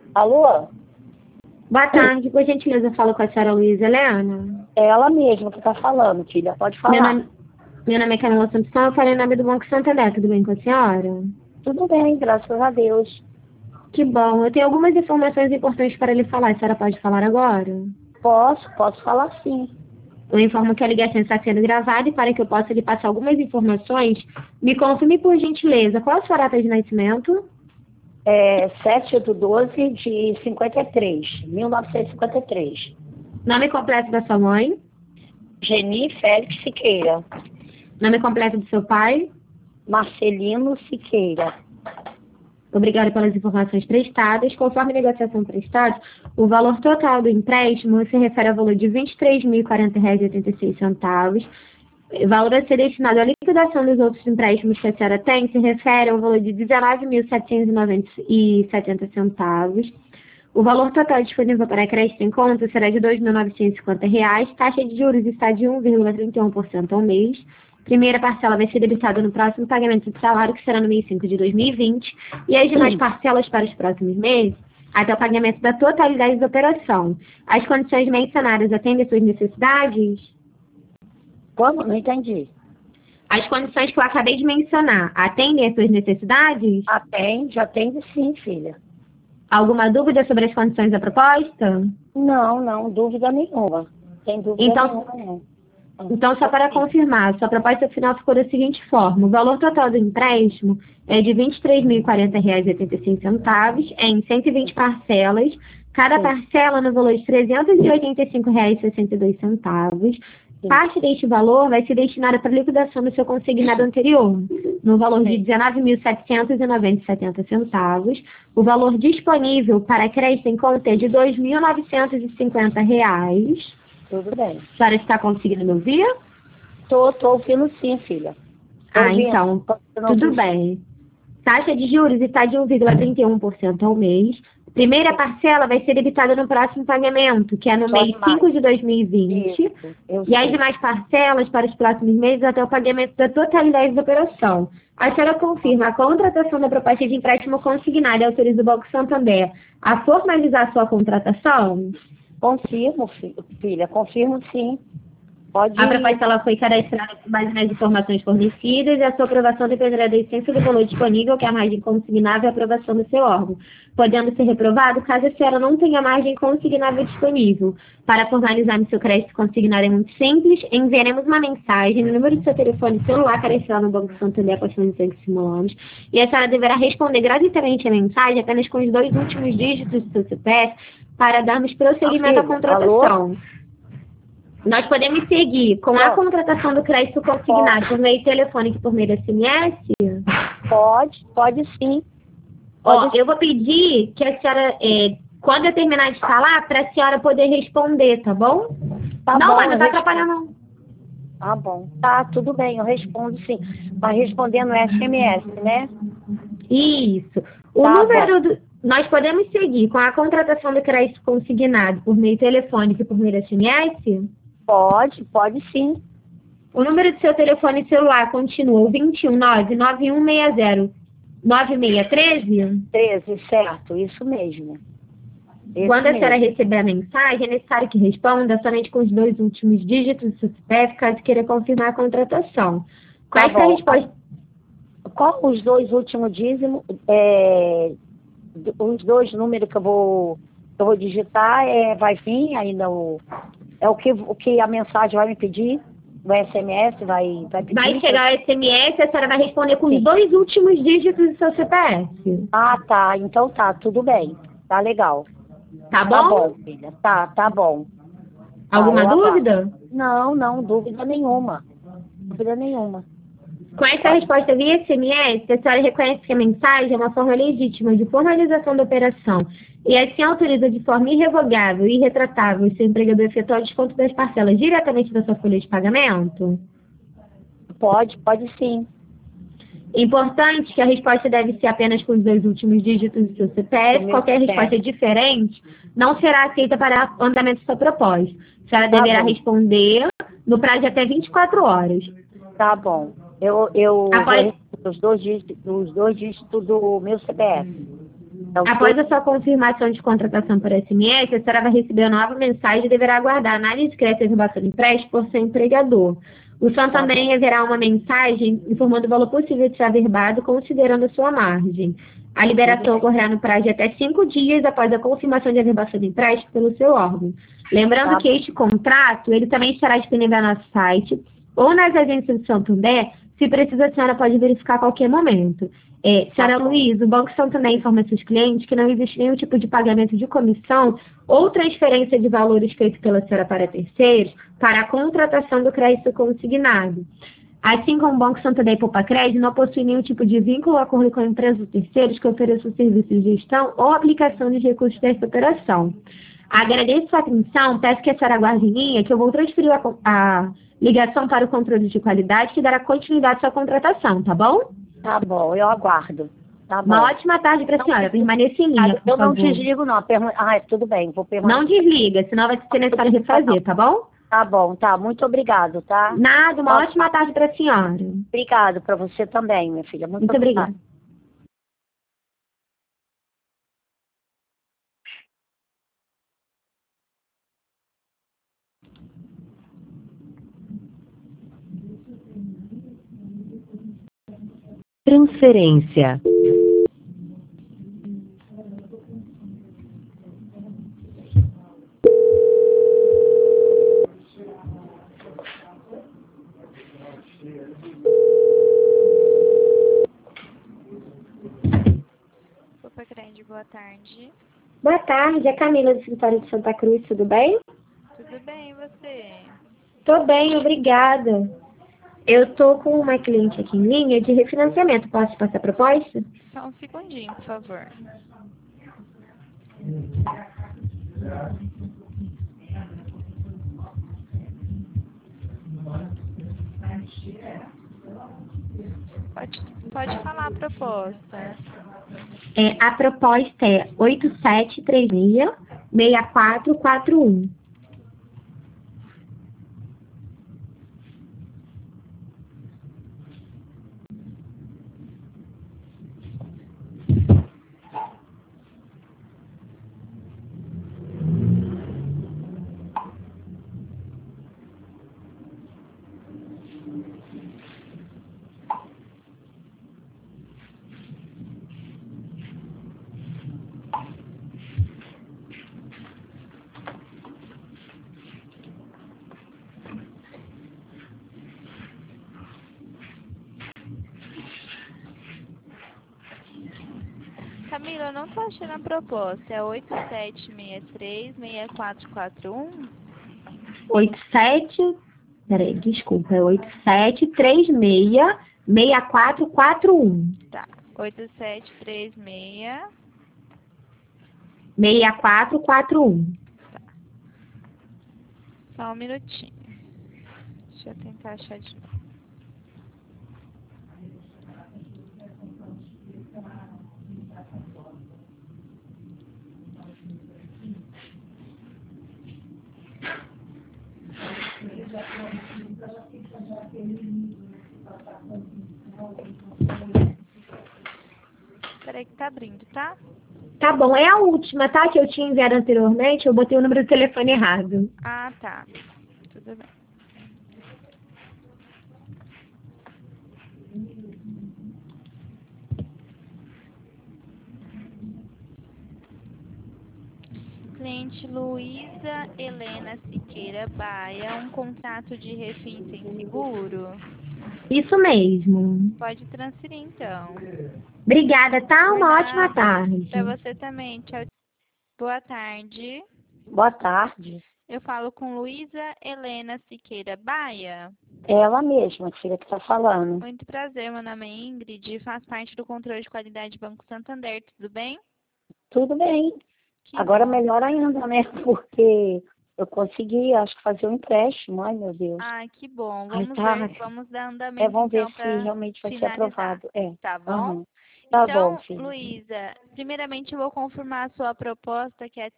Alô? Boa tarde, por gentileza, eu falo com a senhora Luísa Helena. É ela mesma que tá falando, filha. Pode falar. Meu nome é Camila Santos, eu falei em nome do Banco Santander, tudo bem com a senhora? Tudo bem, graças a Deus. Que bom, eu tenho algumas informações importantes para lhe falar, a senhora pode falar agora? Posso falar sim. Eu informo que a ligação está sendo gravada e para que eu possa lhe passar algumas informações, me confirme por gentileza, qual a sua data de nascimento? 7/12 de 53, 1953. Nome completo da sua mãe? Geni Félix Siqueira. Nome completo do seu pai? Marcelino Siqueira. Obrigada pelas informações prestadas. Conforme a negociação prestada, o valor total do empréstimo se refere ao valor de R$ 23.040,86. O valor a ser destinado à liquidação dos outros empréstimos que a senhora tem se refere ao valor de R$ 19.790,70. O valor total disponível para crédito em conta será de R$ 2.950. Taxa de juros está de 1,31% ao mês. Primeira parcela vai ser debitada no próximo pagamento de salário, que será no mês 5 de 2020. E as demais parcelas para os próximos meses, até o pagamento da totalidade da operação. As condições mencionadas atendem às suas necessidades? Como? Não entendi. As condições que eu acabei de mencionar atendem às suas necessidades? Atende sim, filha. Alguma dúvida sobre as condições da proposta? Não, dúvida nenhuma. Sem dúvida nenhuma, não. Então, só para confirmar, sua proposta final ficou da seguinte forma: o valor total do empréstimo é de R$ 23.040,85 em 120 parcelas, cada parcela no valor de R$ 385,62. Parte deste valor vai ser destinada para liquidação do seu consignado anterior, no valor de R$ 19.790,70. O valor disponível para crédito em conta é de R$ 2.950. Tudo bem. A senhora está conseguindo me ouvir? Tô ouvindo sim, filha. Então, tudo bem. Taxa de juros está de 1,31% ao mês. Primeira parcela vai ser debitada no próximo pagamento, que é no mês 5 de 2020. E as demais parcelas para os próximos meses até o pagamento da totalidade da operação. A senhora confirma a contratação da proposta de empréstimo consignado e autoriza o Banco Santander a formalizar sua contratação? Confirmo, filha. Confirmo sim. Pode A proposta ela foi cadastrada com base nas informações fornecidas e a sua aprovação dependerá da essência do valor disponível, que é a margem consignável e a aprovação do seu órgão, podendo ser reprovado caso a senhora não tenha margem consignável disponível. Para formalizar no seu crédito consignado é muito simples, enviaremos uma mensagem no número do seu telefone celular cadastrado no Banco Santander após condições simuladas, e a senhora deverá responder gratuitamente a mensagem apenas com os 2 últimos dígitos do seu CPF para darmos prosseguimento à contratação. Alô? Nós podemos seguir com a contratação do crédito consignado por meio telefônico e por meio de SMS? Pode sim. Eu vou pedir que a senhora, quando eu terminar de falar, para a senhora poder responder, tá bom? Não, mas não tá atrapalhando, não. Tá bom. Tá, tudo bem, eu respondo sim. Vai responder no SMS, né? Isso. Nós podemos seguir com a contratação do crédito consignado por meio telefônico e por meio de SMS? Pode sim. O número do seu telefone celular continua o 219-9160-9613? 13, certo, isso mesmo. Quando a senhora receber a mensagem, é necessário que responda somente com os 2 últimos dígitos do seu CPF, caso queira confirmar a contratação. Qual é a resposta? Qual os 2 últimos dízimos? Os 2 números que eu vou digitar, vai vir ainda o que a mensagem vai me pedir? O SMS vai pedir? Vai chegar o SMS, a senhora vai responder com os 2 últimos dígitos do seu CPF. Ah, tá. Então tá, tudo bem. Tá legal. Tá bom? Tá bom, filha. Tá bom. Alguma dúvida? Não, dúvida nenhuma. Dúvida nenhuma. Com essa resposta via SMS, a senhora reconhece que a mensagem é uma forma legítima de formalização da operação e assim autoriza de forma irrevogável e irretratável o seu empregador efetuar o desconto das parcelas diretamente da sua folha de pagamento? Pode sim. Importante que a resposta deve ser apenas com os 2 últimos dígitos do seu CPF. Qualquer resposta diferente não será aceita para o andamento da sua proposta. A senhora deverá responder no prazo de até 24 horas. Tá bom. Eu vou os 2 dígitos do meu CPF. Então, Após a sua confirmação de contratação por SMS, a senhora vai receber a nova mensagem e deverá aguardar a análise de crédito e reservação de empréstimo por seu empregador. O Santander enviará uma mensagem informando o valor possível de ser averbado, considerando a sua margem. A liberação ocorrerá no prazo de até 5 dias após a confirmação de averbação de empréstimo pelo seu órgão. Lembrando que este contrato, ele também estará disponível no nosso site ou nas agências do Santander. Se precisa, a senhora pode verificar a qualquer momento. Senhora Luísa, o Banco Santander informa seus clientes que não existe nenhum tipo de pagamento de comissão ou transferência de valores feito pela senhora para terceiros para a contratação do crédito consignado. Assim como o Banco Santander e Poupa-Crédito não possui nenhum tipo de vínculo ou acordo com empresas ou terceiros que ofereçam serviços de gestão ou aplicação dos recursos dessa operação. Agradeço sua atenção, peço que a senhora aguarde em linha, que eu vou transferir a ligação para o controle de qualidade, que dará continuidade à sua contratação, tá bom? Tá bom, eu aguardo. Tá bom. Uma ótima tarde para a senhora. Permaneça em linha, por Eu não favor. desligo, não. Tudo bem, vou permanecer. Não desliga, senão vai ser necessário refazer, tá bom? Tá bom, tá. Muito obrigado, tá? Nada, uma ótima tarde para a senhora. Obrigado para você também, minha filha. Muito obrigada. Transferência. Poupa-Crédito, boa tarde. Boa tarde, é Camila do escritório de Santa Cruz, tudo bem? Tudo bem, e você? Tô bem, obrigada. Eu tô com uma cliente aqui em linha de refinanciamento. Posso te passar a proposta? Só um segundinho, por favor. Pode falar a proposta. A proposta é 8736-6441. Camila, eu não tô achando a proposta. É 8763-6441? 87, peraí, desculpa, é 8736-6441. Tá. 8736. 6441. Tá. Só um minutinho. Deixa eu tentar achar de novo. Peraí que tá abrindo, tá? Tá bom, é a última, tá? Que eu tinha enviado anteriormente, eu botei o número de telefone errado. Ah, tá. Tudo bem. Cliente Luísa Helena Siqueira Baia, um contrato de refim sem seguro? Isso mesmo. Pode transferir então. Obrigada, tá? Uma Por ótima nada. tarde. Pra você também. Tchau. Boa tarde. Boa tarde. Eu falo com Luísa Helena Siqueira Baia. É ela mesma, filha, que tá falando. Muito prazer, meu nome é Ingrid e faço parte do controle de qualidade Banco Santander, tudo bem? Tudo bem. Que Agora bom. melhor ainda, né? Porque eu consegui, acho que fazer um empréstimo. Ai, meu Deus. Ai, que bom. Ai, Vamos tá. ver, vamos dar andamento Vamos ver então se para realmente vai ser finalizar, aprovado. É. tá bom? Aham. Tá bom, Então, filha. Luísa, primeiramente eu vou confirmar a sua proposta, que é de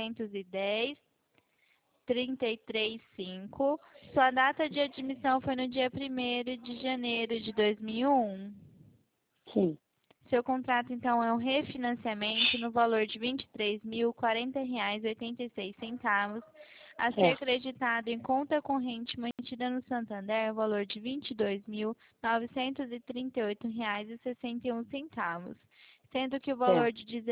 710,33,5. Sua data de admissão foi no dia 1º de janeiro de 2001. Sim. Seu contrato, então, é um refinanciamento no valor de R$ 23.040,86, a ser Certo. creditado em conta corrente mantida no Santander, o valor de R$ 22.938,61, sendo que o valor Certo. de R$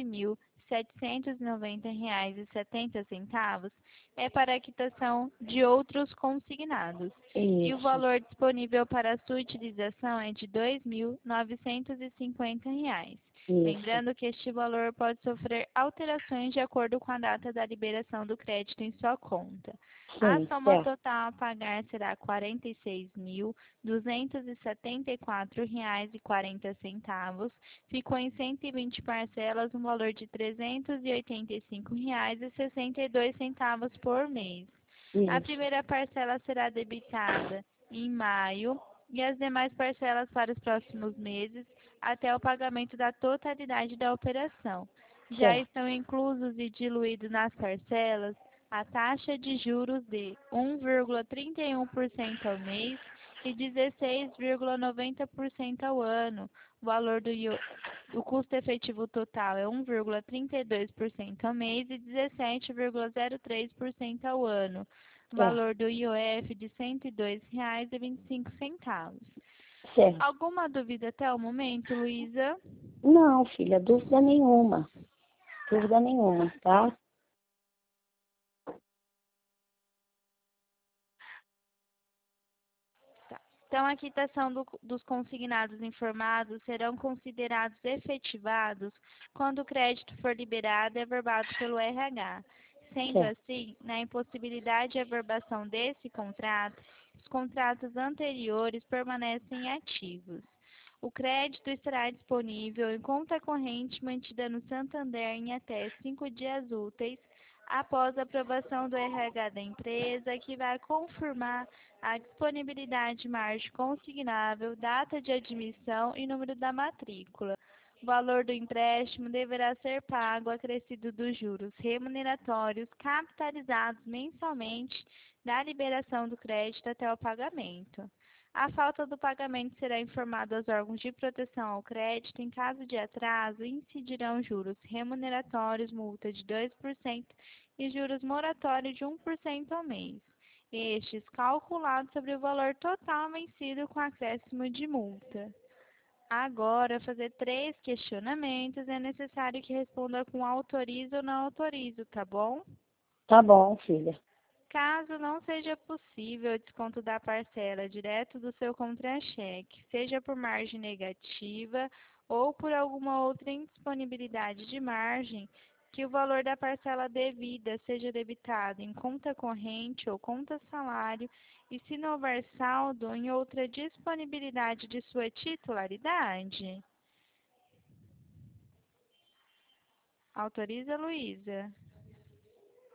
19.790,70 é para a quitação de outros consignados. E o Isso. valor disponível para sua utilização é de R$ 2.950. Isso. Lembrando que este valor pode sofrer alterações de acordo com a data da liberação do crédito em sua conta. A Sim. soma Certo. total a pagar será R$ 46.274,40. Ficou em 120 parcelas, no valor de R$ 385,62 por mês. A Isso. primeira parcela será debitada em maio e as demais parcelas para os próximos meses até o pagamento da totalidade da operação. Já Certo. estão inclusos e diluídos nas parcelas a taxa de juros de 1,31% ao mês e 16,90% ao ano. O valor o custo efetivo total é 1,32% ao mês e 17,03% ao ano. Certo. Valor do IOF de R$ 102,25. Certo. Alguma dúvida até o momento, Luísa? Não, filha, dúvida nenhuma. Dúvida nenhuma, tá? Tá. Então, a quitação dos consignados informados serão considerados efetivados quando o crédito for liberado e averbado pelo RH. Sendo Certo. assim, na impossibilidade de averbação desse contrato, os contratos anteriores permanecem ativos. O crédito estará disponível em conta corrente mantida no Santander em até 5 dias úteis após a aprovação do RH da empresa, que vai confirmar a disponibilidade de margem consignável, data de admissão e número da matrícula. O valor do empréstimo deverá ser pago acrescido dos juros remuneratórios capitalizados mensalmente da liberação do crédito até o pagamento. A falta do pagamento será informado aos órgãos de proteção ao crédito. Em caso de atraso, incidirão juros remuneratórios, multa de 2% e juros moratórios de 1% ao mês. Estes calculados sobre o valor total vencido com acréscimo de multa. Agora, fazer 3 questionamentos, é necessário que responda com autorizo ou não autorizo, tá bom? Tá bom, filha. Caso não seja possível o desconto da parcela direto do seu contra-cheque, seja por margem negativa ou por alguma outra indisponibilidade de margem, que o valor da parcela devida seja debitado em conta corrente ou conta salário e, se não houver saldo, em outra disponibilidade de sua titularidade. Autoriza, Luísa?